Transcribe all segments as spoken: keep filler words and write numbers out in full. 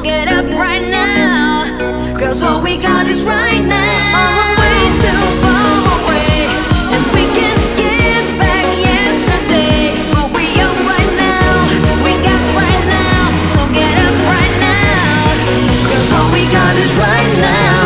get up right now, 'cause all we got is right now. Tomorrow way too far away, and we can get back yesterday. But we up right now, we got right now, so get up right now, 'cause all we got is right now.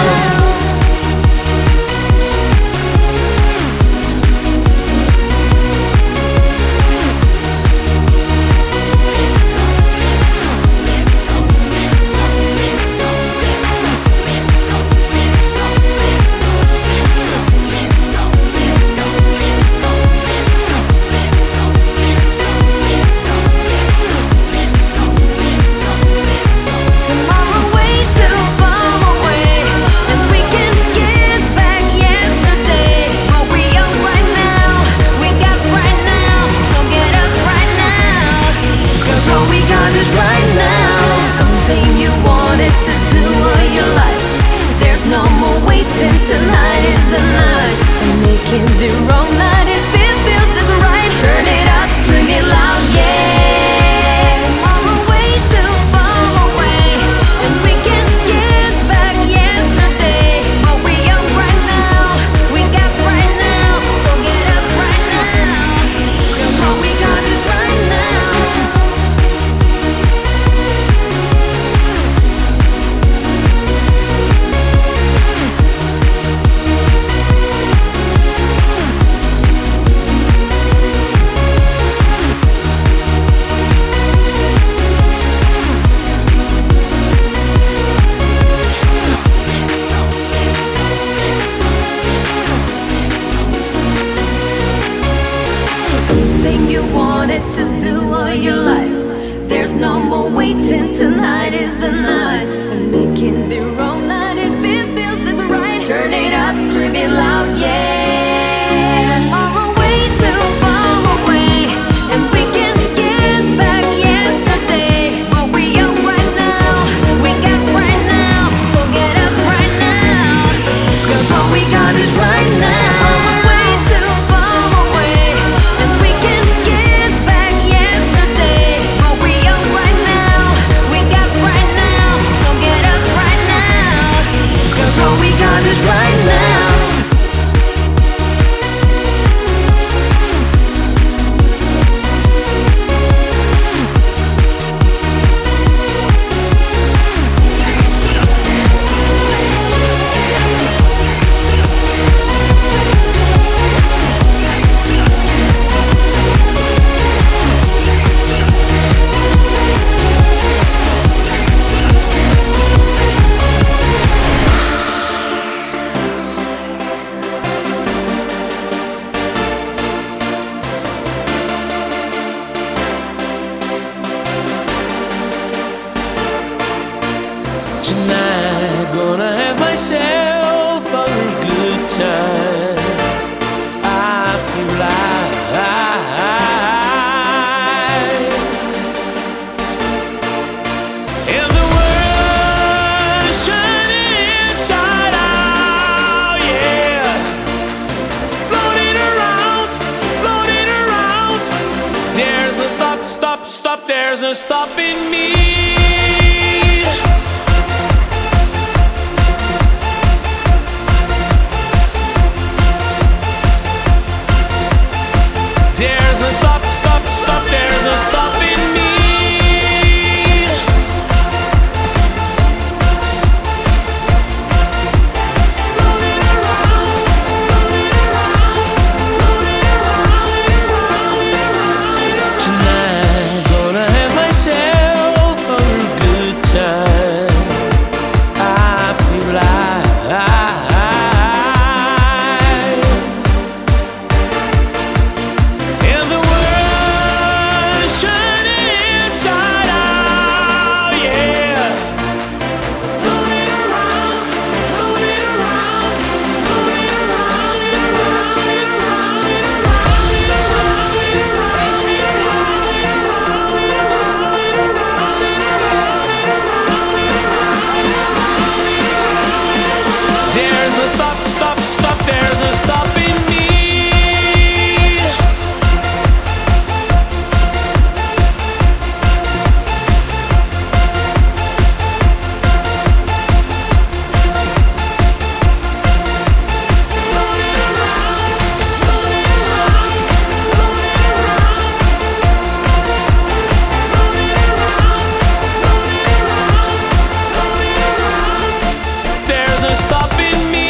Tonight is the night, and making the wrong night if it feels this right. Turn it up, scream it loud, yeah. Tomorrow way too far away, and we can get back yesterday. But we up right now, we got right now, so get up right now, 'cause all we got is right now. Something you wanted to do all your life. There's no more waiting, tonight is the night, and it can be wrong night if it feels this right. Turn it up, scream it loud, yeah. Tomorrow way too far away, and we can get back yesterday. But we up right now, we got right now, so get up right now, 'cause all we got is right now. Right now. Tonight, gonna have myself a good time. I feel like and the world is turning inside out, yeah. Floating around, floating around. There's no stop, stop, stop. There's no stopping me. There's no stop, stop, stop, there's no stopping me. Floating around, floating around, floating around, around. Tonight, gonna have myself a good time. I feel like there's no stop.